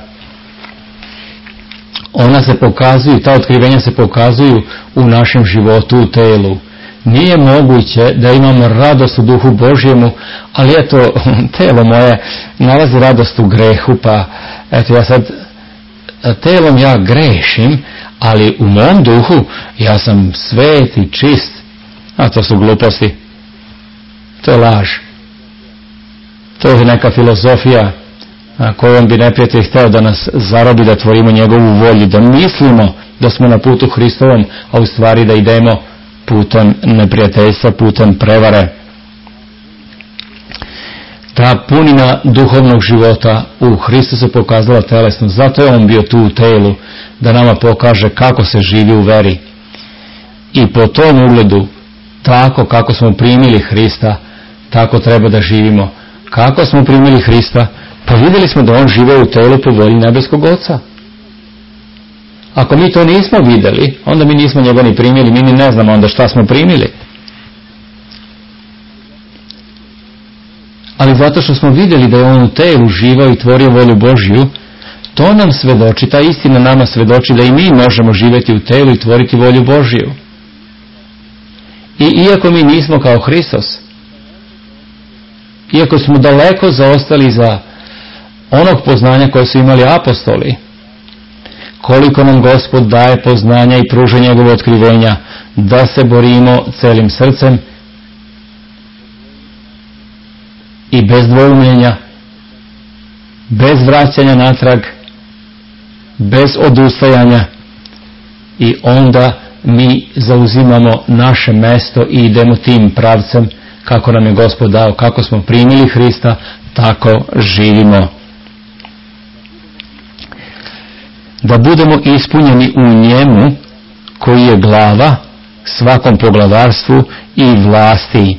ona se pokazuju, ta otkrivenja se pokazuju u našem životu u telu. Nije moguće da imamo radost u Duhu Božjemu, ali eto, telo moje nalazi radost u grehu, pa eto ja sad telom ja grešim, ali u mom duhu ja sam svet i čist. A to su gluposti. To je laž. To je neka filozofija kojom bi neprijatelj hteo da nas zarobi, da tvorimo njegovu volju, da mislimo da smo na putu Hristovom, a u stvari da idemo putem neprijateljstva, putem prevare. Ta punina duhovnog života u Hristu se pokazala telesno, zato je on bio tu u telu, da nama pokaže kako se živi u veri. I po tom ugledu, tako kako smo primili Hrista, tako treba da živimo. Kako smo primili Hrista? Pa vidjeli smo da on žive u telu po volji nebeskog Oca. Ako mi to nismo vidjeli, onda mi nismo njega ni primili, mi ni ne znamo onda šta smo primili. Ali zato što smo vidjeli da je on u telu živao i tvorio volju Božju, to nam svedoči, ta istina nama svedoči da i mi možemo živjeti u telu i tvoriti volju Božju. I iako mi nismo kao Hristos, iako smo daleko zaostali za onog poznanja koje su imali apostoli, koliko nam Gospod daje poznanja i pruža njegovo otkrivenja, da se borimo celim srcem i bez dvoumljenja, bez vraćanja natrag, bez odustajanja, i onda mi zauzimamo naše mesto i idemo tim pravcem kako nam je Gospod dao, kako smo primili Hrista, tako živimo. Da budemo ispunjeni u njemu koji je glava svakom poglavarstvu i vlasti.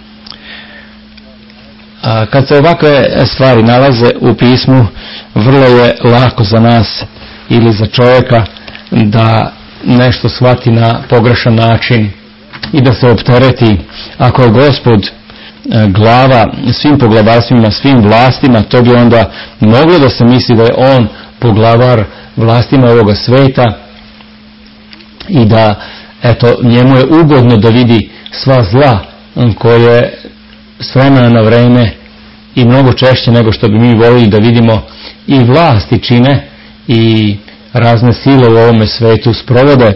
A kad se ovakve stvari nalaze u pismu, vrlo je lako za nas ili za čovjeka da nešto shvati na pogrešan način i da se optereti. Ako je Gospod glava svim poglavarstvima, svim vlastima, to bi onda moglo da se misli da je on poglavar vlastima ovoga sveta i da, eto, njemu je ugodno da vidi sva zla koje s vremena na vreme i mnogo češće nego što bi mi volili da vidimo i vlasti čine i razne sile u ovome svetu sprovode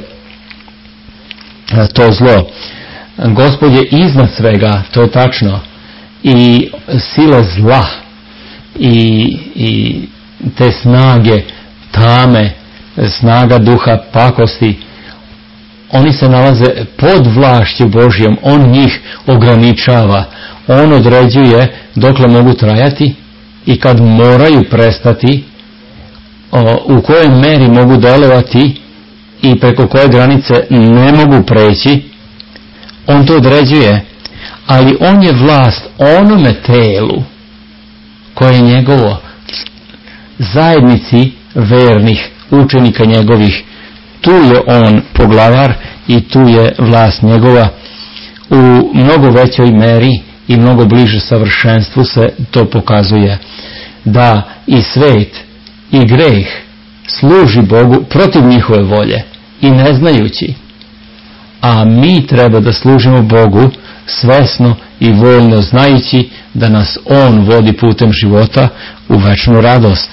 to zlo. Gospod je iznad svega, to je tačno, i sile zla i, i te snage tame, snaga duha pakosti, oni se nalaze pod vlašću Božjom, on njih ograničava, on određuje dokle mogu trajati i kad moraju prestati, u kojoj meri mogu delovati i preko koje granice ne mogu preći. On to određuje, ali on je vlast onome telu koje je njegovo, zajednici vernih učenika njegovih. Tu je on poglavar i tu je vlast njegova. U mnogo većoj meri i mnogo bliže savršenstvu se to pokazuje, da i svet i greh služi Bogu protiv njihove volje i ne znajući, a mi treba da služimo Bogu svesno i voljno, znajući da nas on vodi putem života u večnu radost,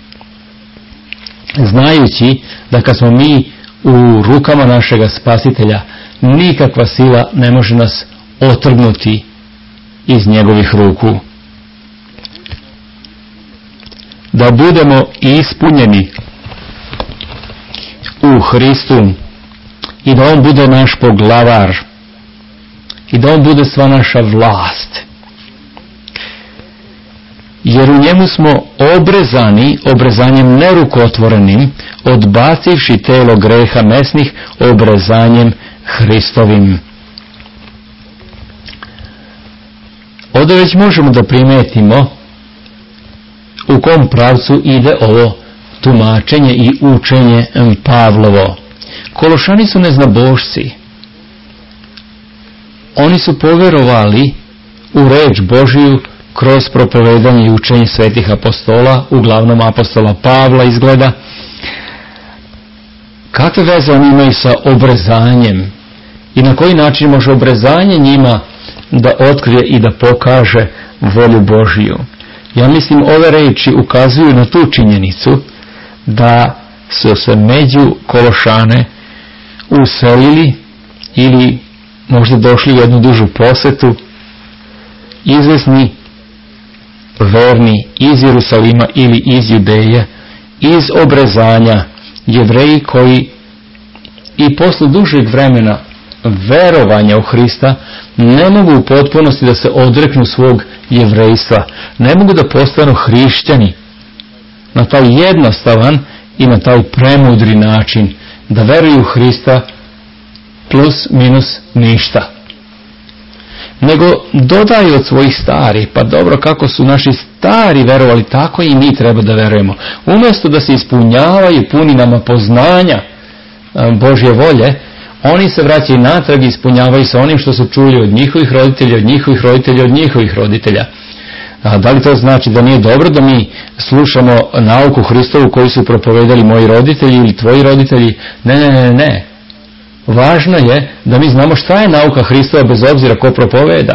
znajući da kad smo mi u rukama našega Spasitelja, nikakva sila ne može nas otrgnuti iz njegovih ruku. Da budemo ispunjeni u Hristu i da on bude naš poglavar i da on bude sva naša vlast. Jer u njemu smo obrezani obrezanjem nerukotvorenim, odbacivši telo greha mesnih obrezanjem Hristovim. Ovdje već možemo da primetimo u kom pravcu ide ovo tumačenje i učenje Pavlovo. Kološani su neznabošci. Oni su poverovali u reč Božiju kroz propovedanje i učenje svetih apostola, uglavnom apostola Pavla izgleda. Kakve veze oni imaju sa obrezanjem i na koji način može obrezanje njima da otkrije i da pokaže volju Božiju? Ja mislim, ove reči ukazuju na tu činjenicu da su se među Kološane uselili ili možda došli u jednu dužu posetu izvesni verni iz Jerusalima ili iz Judeje, iz obrezanja, Jevreji koji i posle dužeg vremena verovanja u Hrista ne mogu u potpunosti da se odreknu svog jevrejstva, ne mogu da postanu hrišćani na taj jednostavan i na taj premudri način, da veruju u Hrista plus minus ništa, nego dodaju od svojih starih. Pa dobro, kako su naši stari verovali, tako i mi treba da verujemo. Umjesto da se ispunjavaju puni nama poznanja Božje volje, oni se vraćaju natrag i ispunjavaju sa onim što su čuli od njihovih roditelja, od njihovih roditelja, od njihovih roditelja. A da li to znači da nije dobro da mi slušamo nauku Hristovu koju su propovedali moji roditelji ili tvoji roditelji? Ne, ne, ne, ne. Važno je da mi znamo šta je nauka Hristova bez obzira ko propoveda.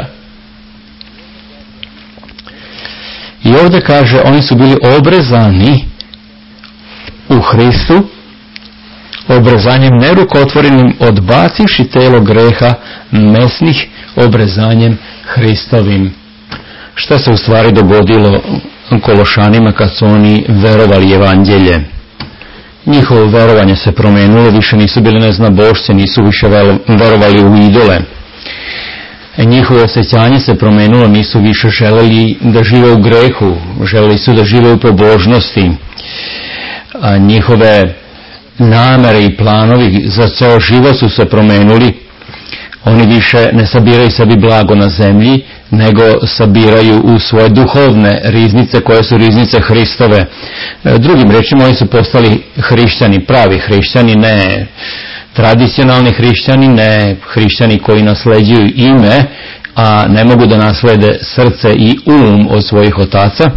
I ovdje kaže, oni su bili obrezani u Hristu, obrezanjem nerukotvorenim, odbacivši telo greha mesnih, obrezanjem Hristovim. Šta se u stvari dogodilo Kološanima kad su oni verovali evanđelje? Njihovo verovanje se promenilo, više nisu bili neznabošci, nisu više verovali u idole. Njihovo osjećanje se promenilo, nisu više želeli da žive u grehu, želeli su da žive u pobožnosti. A njihove namere i planovi za ceo život su se promenuli. Oni više ne sabiraju sebi blago na zemlji, nego sabiraju u svoje duhovne riznice, koje su riznice Hristove. Drugim rečima, oni su postali hrišćani, pravi hrišćani, ne tradicionalni hrišćani, ne hrišćani koji nasleđuju ime, a ne mogu da naslede srce i um od svojih otaca.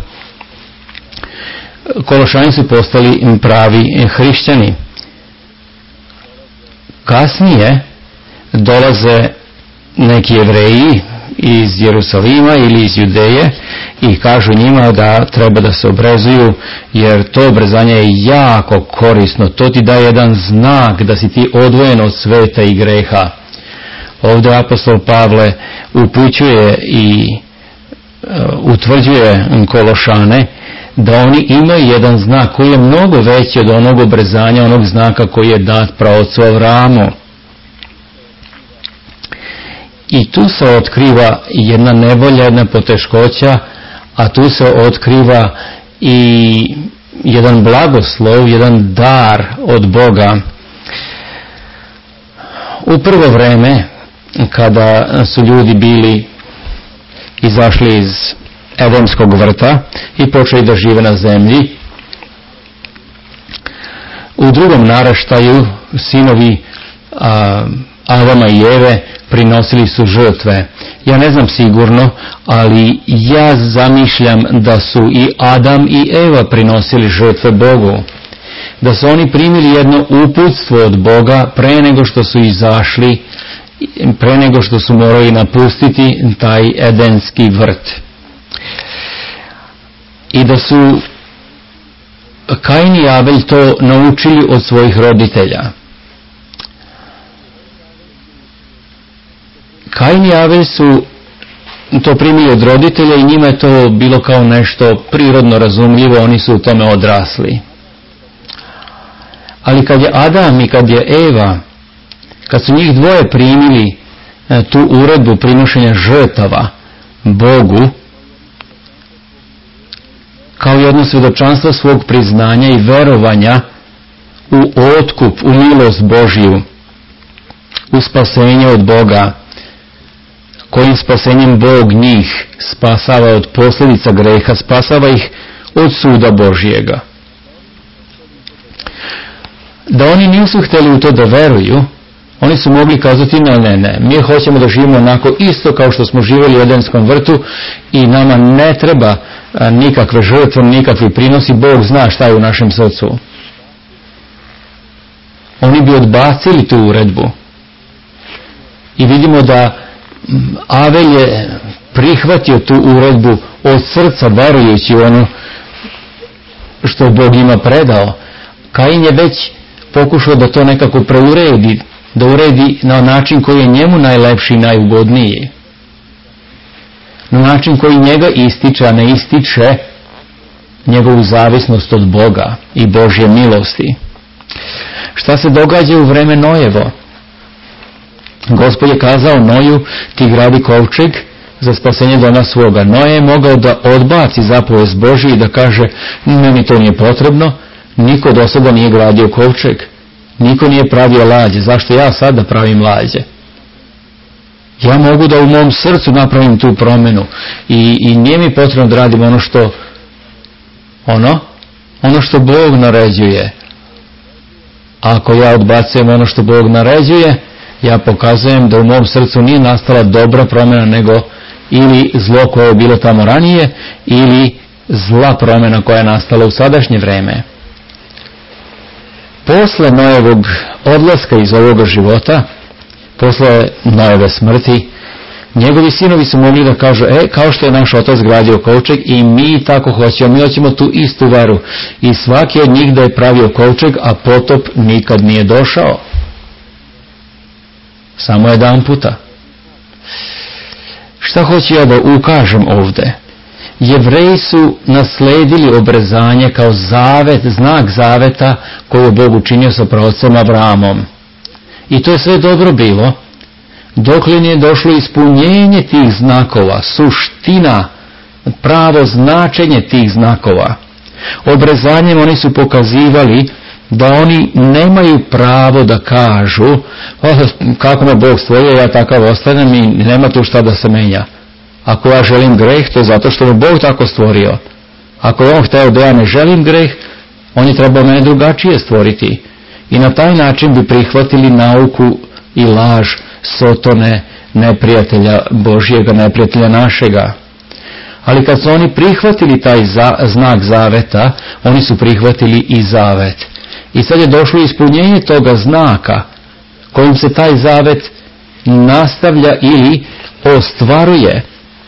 Kološani su postali pravi hrišćani. Kasnije dolaze neki Jevreji iz Jerusalima ili iz Judeje i kažu njima da treba da se obrezuju, jer to obrezanje je jako korisno. To ti daje jedan znak da si ti odvojen od sveta i greha. Ovdje apostol Pavle upućuje i uh, utvrđuje Kološane da oni imaju jedan znak koji je mnogo veći od onog obrezanja, onog znaka koji je dat praocu Avramu. I tu se otkriva jedna nevolja, jedna poteškoća, a tu se otkriva i jedan blagoslov, jedan dar od Boga. U prvo vreme, kada su ljudi bili izašli iz Edemskog vrta i počeli da žive na zemlji, u drugom naraštaju sinovi a, Adama i Eve prinosili su žrtve. Ja ne znam sigurno, ali ja zamišljam da su i Adam i Eva prinosili žrtve Bogu. Da su oni primili jedno uputstvo od Boga pre nego što su izašli, pre nego što su morali napustiti taj Edenski vrt. I da su Kain i Abel to naučili od svojih roditelja. Kain i Abel su to primili od roditelja i njima je to bilo kao nešto prirodno razumljivo, oni su u tome odrasli. Ali kad je Adam i kad je Eva, kad su njih dvoje primili tu uredbu prinošenja žrtava Bogu, kao jedno svjedočanstvo svog priznanja i verovanja u otkup, u milost Božju, u spasenje od Boga, kojim spasenjem Bog njih spasava od posljedica greha, spasava ih od suda Božjega. Da oni nisu htjeli u to da veruju, oni su mogli kazati ne, ne, ne, mi hoćemo da živimo onako isto kao što smo živjeli u Edenskom vrtu i nama ne treba nikakve žrtve, nikakvi prinosi, Bog zna šta je u našem srcu. Oni bi odbacili tu uredbu. I vidimo da Avel je prihvatio tu uredbu od srca, verujući ono što Bog ima predao. Kain je već pokušao da to nekako preuredi, da uredi na način koji je njemu najlepši i najugodniji. Na način koji njega ističe, a ne ističe njegovu zavisnost od Boga i Božje milosti. Šta se događa u vreme Nojevo? Gospod je kazao Noju, ti gradi kovčeg za spasenje doma svoga. Noje je mogao da odbaci zapovest Božju i da kaže, meni to nije potrebno, niko do sada nije gradio kovčeg, niko nije pravio lađe, zašto ja sad da pravim lađe? Ja mogu da u mom srcu napravim tu promjenu i, i nije mi potrebno da radim ono što ono, ono što Bog naređuje. Ako ja odbacujem ono što Bog naređuje, ja pokazujem da u mom srcu nije nastala dobra promjena, nego ili zlo koje je bilo tamo ranije, ili zla promjena koja je nastala u sadašnje vreme. Posle Nojevog odlaska iz ovoga života, posle Nojeve smrti, njegovi sinovi su mogli da kažu, e, kao što je naš otac gradio kovčeg i mi tako hoćemo, mi hoćemo tu istu veru. I svaki od njih da je pravio kovčeg, a potop nikad nije došao. Samo jedan puta. Šta hoću ja da ukažem ovde? Jevreji su nasledili obrezanje kao zavet, znak zaveta koji je Bog učinio sa praocem Avramom. I to je sve dobro bilo, dok li nije došlo ispunjenje tih znakova, suština, pravo značenje tih znakova. Obrezanjem oni su pokazivali da oni nemaju pravo da kažu, kako me Bog stvorio, ja takav ostanem i nema tu šta da se menja. Ako ja želim greh, to je zato što me Bog tako stvorio. Ako je on hteo da ja ne želim greh, on je trebao mene drugačije stvoriti. I na taj način bi prihvatili nauku i laž Sotone, neprijatelja Božjega, neprijatelja našega. Ali kad su oni prihvatili taj za, znak zaveta, oni su prihvatili i zavet. I sad je došlo ispunjenje toga znaka kojim se taj zavet nastavlja ili ostvaruje.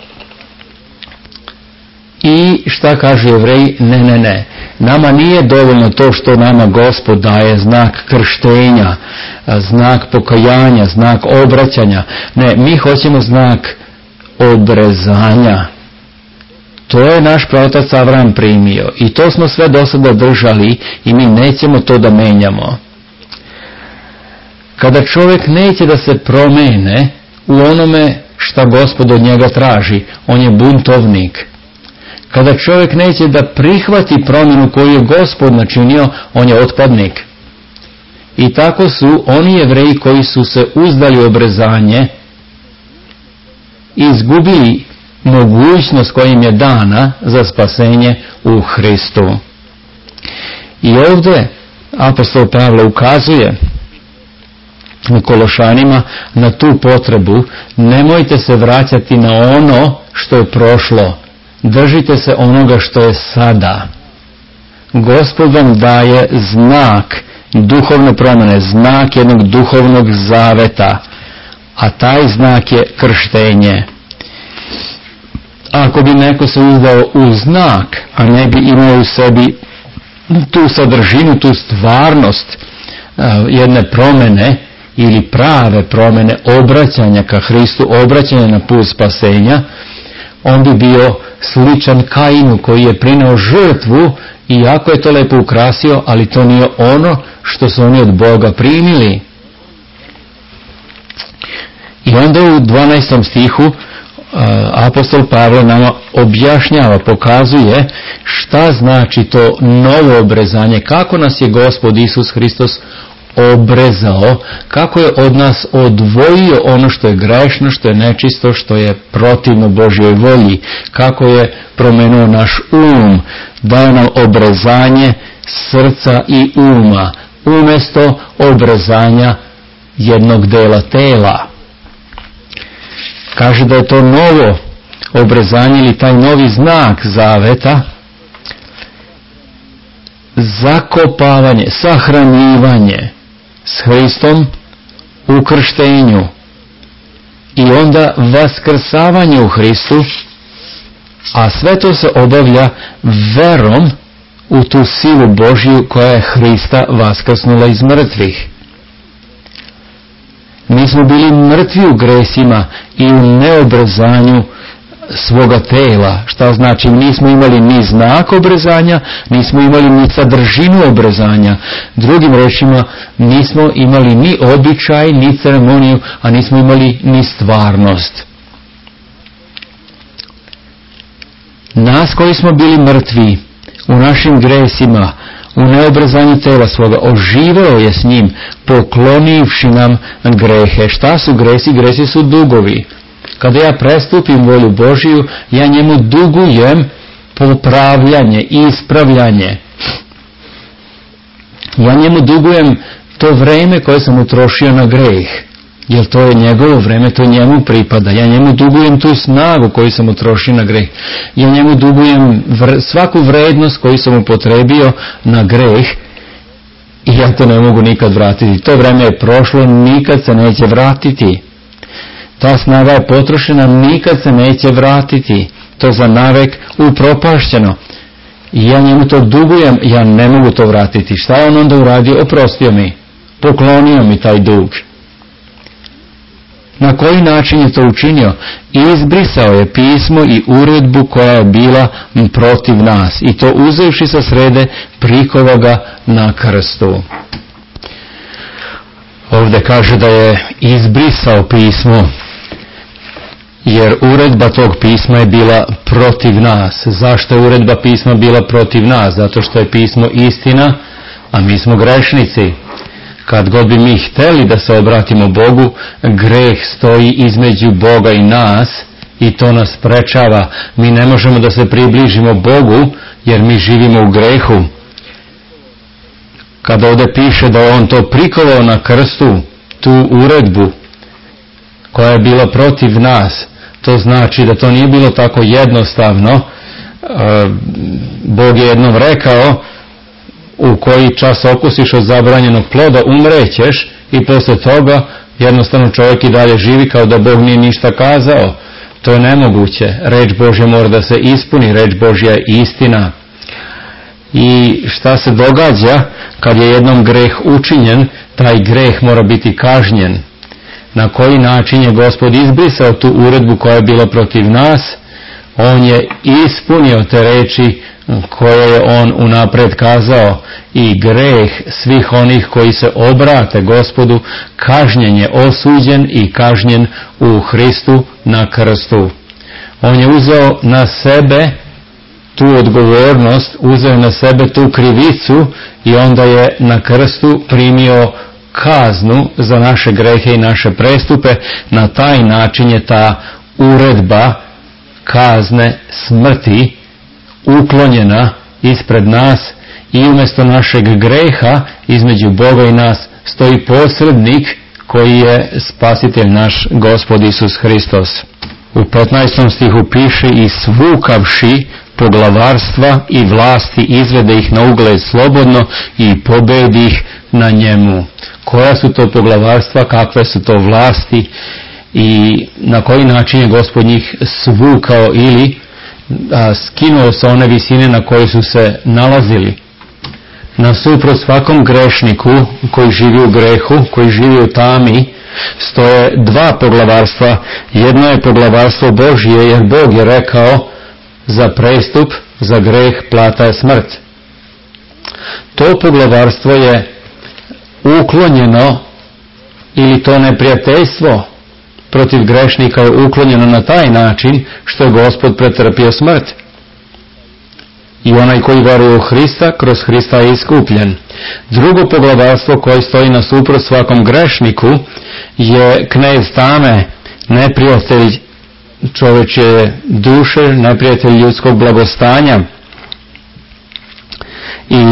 I šta kaže Jevreji? Ne, ne, ne. Nama nije dovoljno to što nama Gospod daje znak krštenja, znak pokajanja, znak obraćanja. Ne, mi hoćemo znak obrezanja. To je naš praotac Avram primio i to smo sve do sada držali i mi nećemo to da menjamo. Kada čovjek neće da se promene u onome šta Gospod od njega traži, on je buntovnik. Kada čovjek neće da prihvati promjenu koju je Gospod načinio, on je otpadnik. I tako su oni Jevreji koji su se uzdali u obrezanje izgubili mogućnost koja im je dana za spasenje u Hristu. I ovdje apostol Pavle ukazuje Kološanima na tu potrebu, nemojte se vraćati na ono što je prošlo, držite se onoga što je sada. Gospod vam daje znak duhovne promjene, znak jednog duhovnog zaveta, a taj znak je krštenje. Ako bi neko se uzdao u znak, a ne bi imao u sebi tu sadržinu, tu stvarnost jedne promjene ili prave promjene obraćanja ka Hristu, obraćanja na put spasenja, on bi bio sličan Kainu koji je prineo žrtvu i jako je to lepo ukrasio, ali to nije ono što su oni od Boga primili. I onda u dvanaestom stihu apostol Pavle nama objašnjava, pokazuje šta znači to novo obrezanje, kako nas je Gospod Isus Hristos obrezao, kako je od nas odvojio ono što je grešno, što je nečisto, što je protivno Božjoj volji, kako je promenuo naš um, dao nam obrezanje srca i uma, umjesto obrezanja jednog dela tela. Kaže da je to novo obrezanje ili taj novi znak zaveta, zakopavanje, sahranjivanje s Hristom u krštenju i onda vaskrsavanje u Hristu, a sve to se obavlja verom u tu silu Božju koja je Hrista vaskrsnula iz mrtvih. Mi smo bili mrtvi u gresima i u neobrezanju svoga tela. Šta znači? Nismo imali ni znak obrezanja, nismo imali ni sadržinu obrezanja. Drugim rečima, nismo imali ni običaj, ni ceremoniju, a nismo imali ni stvarnost. Nas koji smo bili mrtvi u našim gresima, u neobrezanju tela svoga, oživeo je s njim, poklonivši nam grehe. Šta su gresi? Gresi su dugovi. Kada ja prestupim volju Božiju, ja njemu dugujem popravljanje, ispravljanje. Ja njemu dugujem to vreme koje sam utrošio na greh. Jer to je njegovo vreme, to njemu pripada. Ja njemu dugujem tu snagu koju sam utrošio na greh. Ja njemu dugujem vr- svaku vrednost koju sam upotrebio na greh i ja to ne mogu nikad vratiti. To vreme je prošlo, nikad se neće vratiti. Ta snaga je potrošena, nikad se neće vratiti. To za navek upropašćeno. I ja njemu to dugujem, ja ne mogu to vratiti. Šta je on onda uradio? Oprostio mi. Poklonio mi taj dug. Na koji način je to učinio? Izbrisao je pismo i uredbu koja je bila protiv nas. I to uzevši sa srede, prikovao ga na krstu. Ovdje kaže da je izbrisao pismo, jer uredba tog pisma je bila protiv nas. Zašto je uredba pisma bila protiv nas? Zato što je pismo istina, a mi smo grešnici. Kad god bi mi hteli da se obratimo Bogu, greh stoji između Boga i nas i to nas sprečava. Mi ne možemo da se približimo Bogu jer mi živimo u grehu. Kada ovdje piše da je on to prikovao na krstu, tu uredbu koja je bila protiv nas, to znači da to nije bilo tako jednostavno. Bog je jednom rekao, u koji čas okusiš od zabranjenog ploda, umrećeš, i posle toga jednostavno čovjek i dalje živi kao da Bog nije ništa kazao. To je nemoguće. Reč Božja mora da se ispuni, reč Božja je istina. I šta se događa kad je jednom greh učinjen? Taj greh mora biti kažnjen. Na koji način je Gospod izbrisao tu uredbu koja je bila protiv nas? On je ispunio te reči koje je on unapred kazao, i greh svih onih koji se obrate Gospodu kažnjen je, osuđen i kažnjen u Hristu na krstu. On je uzeo na sebe tu odgovornost, uzeo na sebe tu krivicu i onda je na krstu primio kaznu za naše grehe i naše prestupe. Na taj način je ta uredba kazne smrti uklonjena ispred nas i umjesto našeg greha između Boga i nas stoji posrednik koji je spasitelj naš Gospod Isus Hristos. U petnaestom stihu piše: i svukavši poglavarstva i vlasti izvede ih na ugled slobodno i pobedi ih na njemu. Koja su to poglavarstva, kakve su to vlasti i na koji način je Gospod njih svukao ili a, skinuo sa one visine na koje su se nalazili. Nasuprot svakom grešniku koji živi u grehu, koji živi u tami, stoje dva poglavarstva. Jedno je poglavarstvo Božje, jer Bog je rekao: za prestup, za greh plata je smrt. To poglavarstvo je uklonjeno, ili to neprijateljstvo protiv grešnika je uklonjeno na taj način što je Gospod pretrpio smrt. I onaj koji veruje u Hrista, kroz Hrista je iskupljen. Drugo poglavarstvo koje stoji nasuprot svakom grešniku je knez tame, neprijatelj čovječje duše, neprijatelj ljudskog blagostanja. I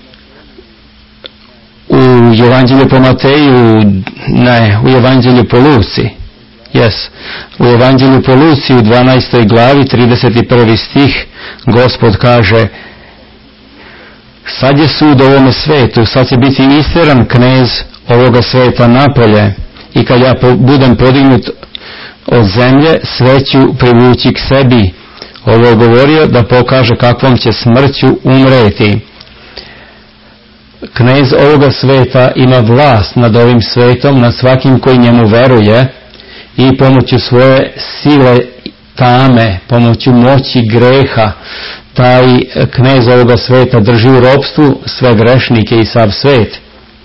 u Evanđelju po Mateju, ne, u Evanđelju po Luci, yes, u Evanđelju po Luci u dvanaestoj glavi, trideset prvi stih, Gospod kaže: sad je sud ovome svetu, sad će biti istjeran knez ovoga sveta napolje, i kad ja po, budem podignut od zemlje, sve ću privući k sebi. Ovo je govorio da pokaže kakvom će smrću umreti. Knez ovoga sveta ima vlast nad ovim svetom, nad svakim koji njemu veruje, i pomoću svoje sile tame, pomoću moći greha, taj knez ovoga sveta drži u ropstvu sve grešnike i sav svet.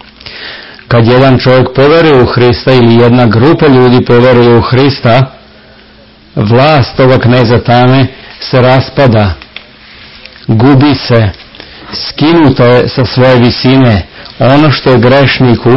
Kad jedan čovjek poveruje u Hrista ili jedna grupa ljudi poveruje u Hrista, vlast toga kneza tame se raspada, gubi se, skinuto je sa svoje visine. Ono što je grešniku,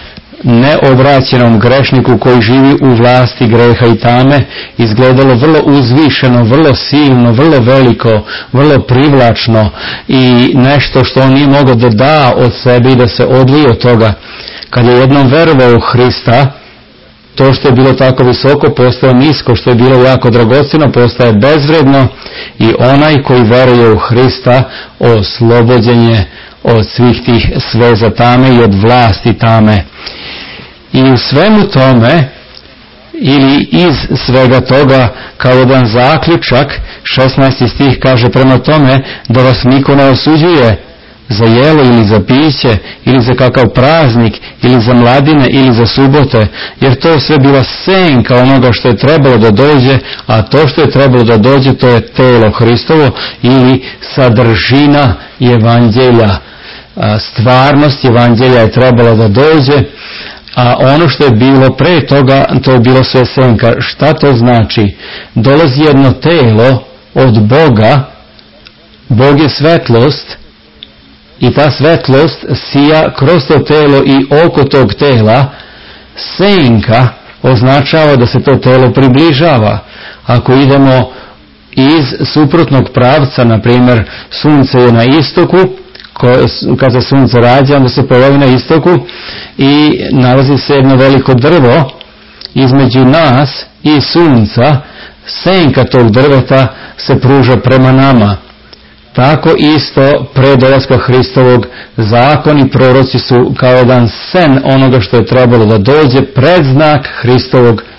neobraćenom grešniku koji živi u vlasti greha i tame, izgledalo vrlo uzvišeno, vrlo silno, vrlo veliko, vrlo privlačno i nešto što on nije mogao da da od sebe i da se odvoji od toga. Kad je jednom verovao u Hrista, to što je bilo tako visoko postaje nisko, što je bilo jako dragocjeno postaje bezvredno i onaj koji veruje u Hrista oslobođen je od svih tih sveza tame i od vlasti tame. I u svemu tome, ili iz svega toga, kao jedan zaključak, šesnaesti stih kaže, prema tome da vas niko ne osuđuje za jelo ili za piće, ili za kakav praznik, ili za mladine, ili za subote, jer to je sve bila senka onoga što je trebalo da dođe, a to što je trebalo da dođe, to je telo Hristovo ili sadržina evanđelja. Stvarnost evanđelja je trebala da dođe, a ono što je bilo pre toga, to je bilo sve senka. Šta to znači? Dolazi jedno telo od Boga, Bog je svetlost, i ta svetlost sija kroz to telo i oko tog tela. Senka označava da se to telo približava. Ako idemo iz suprotnog pravca, na primjer sunce je na istoku, kad se sunce rađa, onda se pojavi na istoku i nalazi se jedno veliko drvo između nas i sunca, senka tog drveta se pruža prema nama. Tako isto pre dolaska Hristovog zakon i proroci su kao jedan sen onoga što je trebalo da dođe, predznak Hristovog